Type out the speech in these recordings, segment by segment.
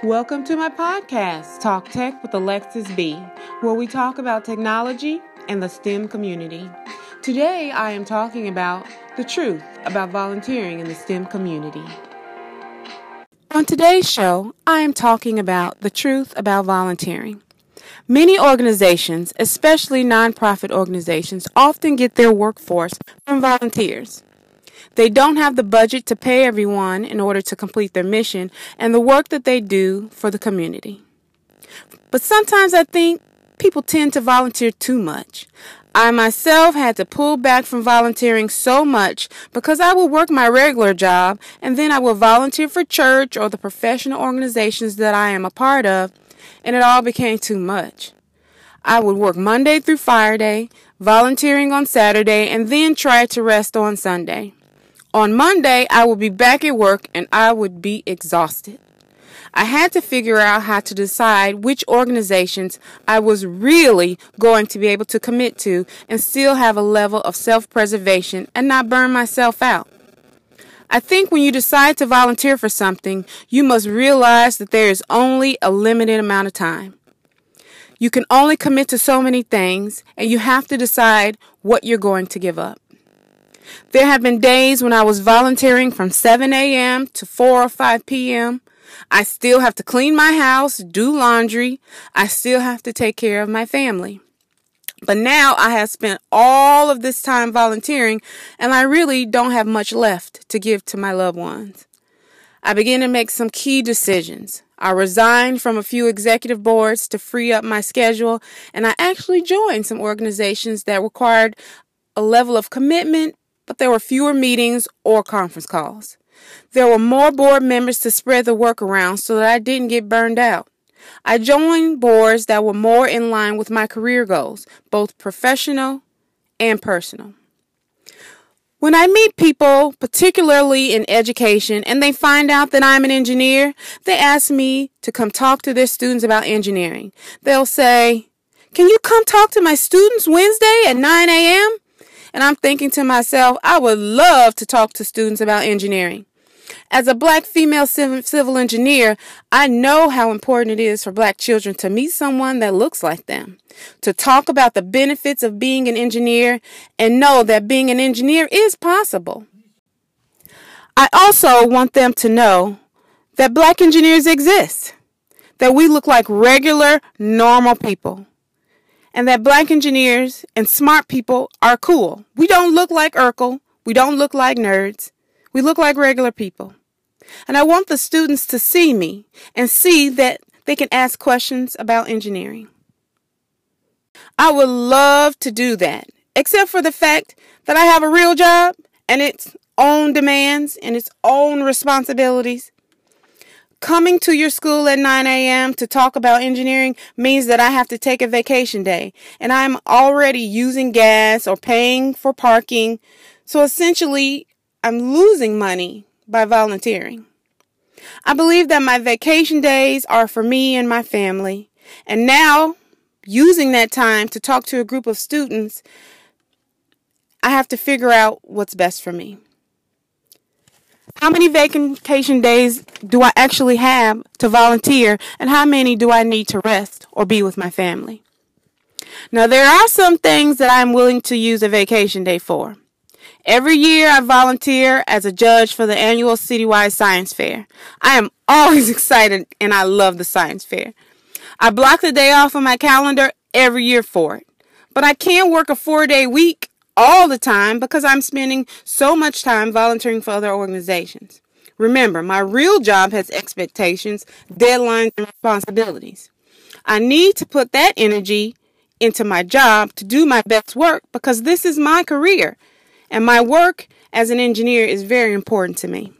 Welcome to my podcast, Talk Tech with Alexis B., where we talk about technology and the STEM community. Today, I am talking about the truth about volunteering in the STEM community. On today's show, I am talking about the truth about volunteering. Many organizations, especially nonprofit organizations, often get their workforce from volunteers. They don't have the budget to pay everyone in order to complete their mission and the work that they do for the community. But sometimes I think people tend to volunteer too much. I myself had to pull back from volunteering so much because I would work my regular job and then I would volunteer for church or the professional organizations that I am a part of, and it all became too much. I would work Monday through Friday, volunteering on Saturday, and then try to rest on Sunday. On Monday, I would be back at work and I would be exhausted. I had to figure out how to decide which organizations I was really going to be able to commit to and still have a level of self-preservation and not burn myself out. I think when you decide to volunteer for something, you must realize that there is only a limited amount of time. You can only commit to so many things, and you have to decide what you're going to give up. There have been days when I was volunteering from 7 a.m. to 4 or 5 p.m. I still have to clean my house, do laundry. I still have to take care of my family. But now I have spent all of this time volunteering, and I really don't have much left to give to my loved ones. I began to make some key decisions. I resigned from a few executive boards to free up my schedule, and I actually joined some organizations that required a level of commitment, but there were fewer meetings or conference calls. There were more board members to spread the work around so that I didn't get burned out. I joined boards that were more in line with my career goals, both professional and personal. When I meet people, particularly in education, and they find out that I'm an engineer, they ask me to come talk to their students about engineering. They'll say, "Can you come talk to my students Wednesday at 9 a.m.? And I'm thinking to myself, I would love to talk to students about engineering. As a black female civil engineer, I know how important it is for black children to meet someone that looks like them, to talk about the benefits of being an engineer, and know that being an engineer is possible. I also want them to know that black engineers exist, that we look like regular, normal people, and that black engineers and smart people are cool. We don't look like Urkel. We don't look like nerds. We look like regular people. And I want the students to see me and see that they can ask questions about engineering. I would love to do that, except for the fact that I have a real job and its own demands and its own responsibilities. Coming to your school at 9 a.m. to talk about engineering means that I have to take a vacation day, and I'm already using gas or paying for parking. So essentially, I'm losing money by volunteering. I believe that my vacation days are for me and my family, and now, using that time to talk to a group of students, I have to figure out what's best for me. How many vacation days do I actually have to volunteer, and how many do I need to rest or be with my family? Now, there are some things that I'm willing to use a vacation day for. Every year I volunteer as a judge for the annual citywide science fair. I am always excited and I love the science fair. I block the day off on my calendar every year for it. But I can't work a 4-day week all the time because I'm spending so much time volunteering for other organizations. Remember, my real job has expectations, deadlines, and responsibilities. I need to put that energy into my job to do my best work because this is my career. And my work as an engineer is very important to me.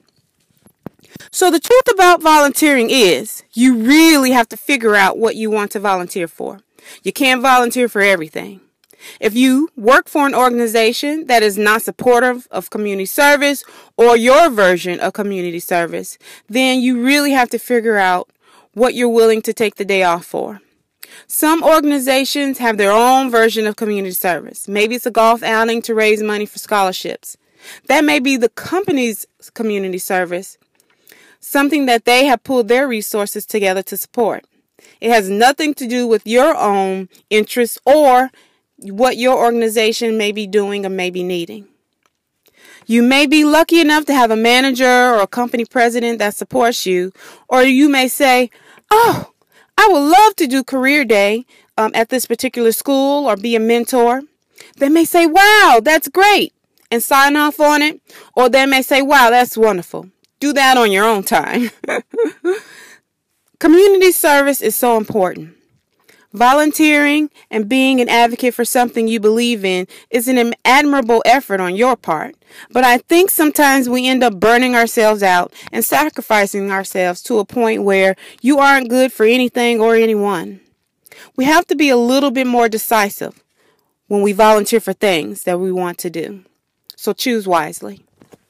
So the truth about volunteering is you really have to figure out what you want to volunteer for. You can't volunteer for everything. If you work for an organization that is not supportive of community service or your version of community service, then you really have to figure out what you're willing to take the day off for. Some organizations have their own version of community service. Maybe it's a golf outing to raise money for scholarships. That may be the company's community service. something that they have pulled their resources together to support. It has nothing to do with your own interests or what your organization may be doing or may be needing. You may be lucky enough to have a manager or a company president that supports you, or you may say, oh, I would love to do career day at this particular school or be a mentor. They may say, wow, that's great, and sign off on it. Or they may say, wow, that's wonderful. Do that on your own time. Community service is so important. Volunteering and being an advocate for something you believe in is an admirable effort on your part. But I think sometimes we end up burning ourselves out and sacrificing ourselves to a point where you aren't good for anything or anyone. We have to be a little bit more decisive when we volunteer for things that we want to do. So choose wisely.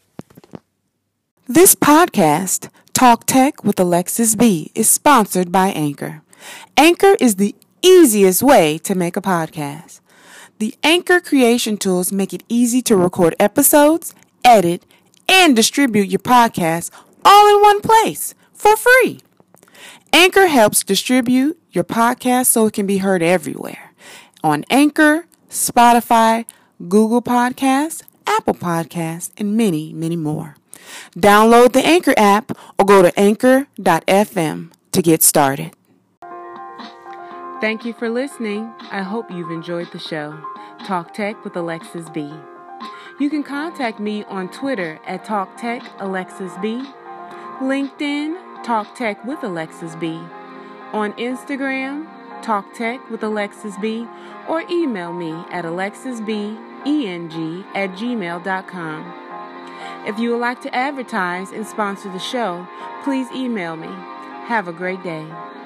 This podcast, Talk Tech with Alexis B., is sponsored by Anchor. Anchor is the easiest way to make a podcast. The Anchor creation tools make it easy to record episodes, edit, and distribute your podcast all in one place for free. Anchor helps distribute your podcast so it can be heard everywhere. On Anchor, Spotify, Google Podcasts, Apple Podcasts, and many, many more. Download the Anchor app or go to anchor.fm to get started. Thank you for listening. I hope you've enjoyed the show. Talk Tech with Alexis B. You can contact me on Twitter at TalkTechAlexisB, LinkedIn, Talk Tech with Alexis B, on Instagram, Talk Tech with Alexis B, or email me at alexisbeng@gmail.com. If you would like to advertise and sponsor the show, please email me. Have a great day.